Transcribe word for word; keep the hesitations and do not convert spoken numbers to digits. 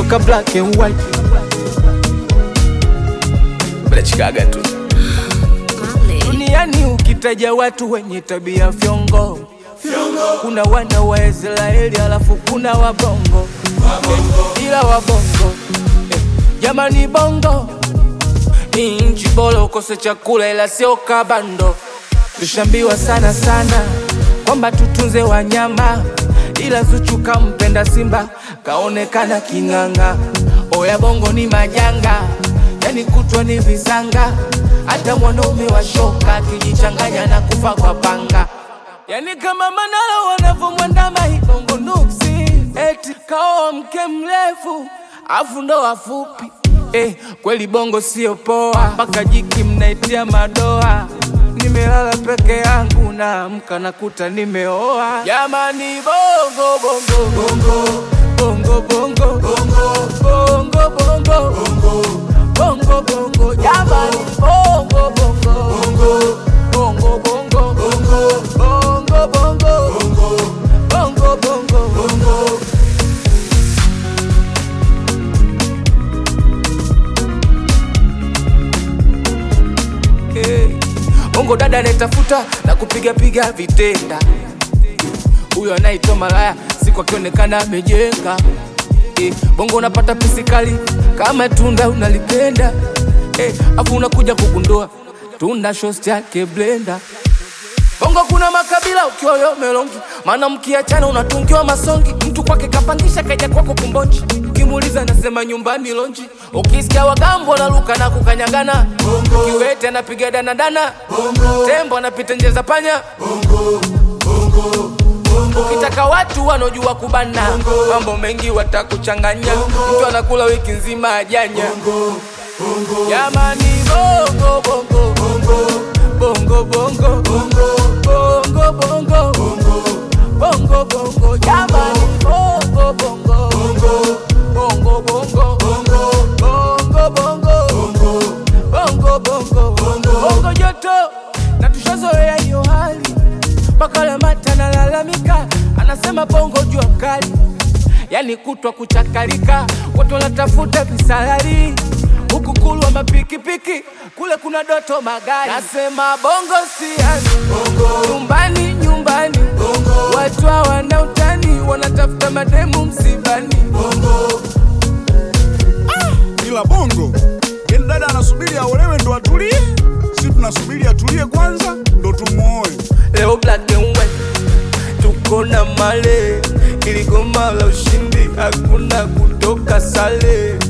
mpaka black and white. Bila chikaga tu. Duniani ukitaja watu wenye tabia fyongo, kuna wana wa Israeli alafu kuna wabongo. Ila wabongo eh, jamani bongo ni nchi bora ukose chakula ila sio kabando. Tushambiwa sana sana kwamba tutunze wanyama, ila Zuchu kampenda simba kaonekana kinganga. Oya bongo ni majanga, yani kutwa ni vizanga, hata mwanaume wa shoka kijichanganya na kufa kwa panga. Yani kama Manara wanavomwandama hii bongo nuksi, eti kao mke mrefu afu ndo wafupi. Eh, kweli bongo sio poa, mpaka jiki mnaitia madoa. Nimelala peke yangu na mka nakuta nimeoa. Jamani bongo bongo bongo bongo bongo bongo bongo bongo bongo jamani bongo bongo bongo bongo bongo bongo bongo bongo bongo. Hey. Bongo dada netafuta na kupiga piga vitenda, huyo anaitwa malaya siku akionekana amejenga. Eh, bongo unapata pisi kali kama tunda unalipenda. Eh, afu unakuja kugundua tunda shost yake blender. Bongo kuna makabila ukioyo melongi, maana mkiachana unatungiwa masongi. Mtu kwake kapangisha kaja kwako kumbonji, ukimuuliza anasema nyumbani lonji. Ukisikia wagambo na luka na kukanyagana, kiwete anapiga dana dana, tembo anapita nje za panya. Ukitaka watu wanojua kubana, mambo mengi watakuchanganya. Mtu anakula wiki nzima ajanya. Jamani bongo bongo bongo bongo bongo bongo bongo bongo bongo jamani bongo bongo bongo bongo bongo bongo bongo bongo bongo joto na tushazoea hiyo hali. Bakala mata na lalamika anasema bongo jua kali, yani kutwa kuchakalika, watu wanatafuta visalari. Huku kulwa mapikipiki, kule kuna doto magari. Nasema bongo siani, nyumbani nyumbani, watu hawana utani, wanatafuta mademu msibani. Ah, ila bongo yeni dada anasubiri aolewe ndo atulie, sisi tunasubiri atulie kwanza ndo tumuoe. Leo black and white, tuko na male, ili goma la ushindi hakuna kutoka sale.